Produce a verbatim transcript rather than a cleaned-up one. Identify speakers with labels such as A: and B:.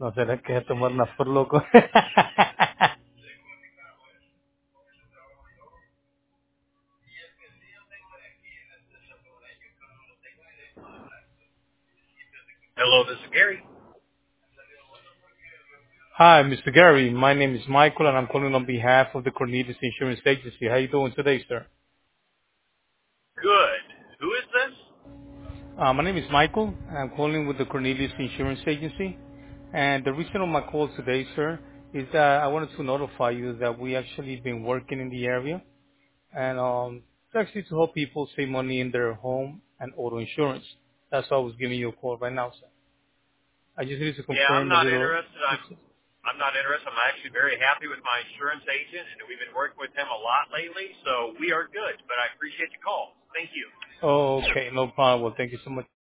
A: No será que se tomar una por loco.
B: Hello, this is Gary.
A: Hi, Mister Gary. My name is Michael, and I'm calling on behalf of the Cornelius Insurance Agency. How you doing today, sir?
B: Good. Who is this?
A: Uh, my name is Michael. And I'm calling with the Cornelius Insurance Agency. And the reason of my call today, sir, is that I wanted to notify you that we actually been working in the area, and um, it's actually to help people save money in their home and auto insurance. That's why I was giving you a call right now, sir. I just need to
B: Yeah, I'm
A: confirm a
B: not
A: little.
B: interested. I'm I'm not interested. I'm actually very happy with my insurance agent, and we've been working with him a lot lately, so we are good. But I appreciate the call. Thank you.
A: Oh, okay, no problem. Well, thank you so much.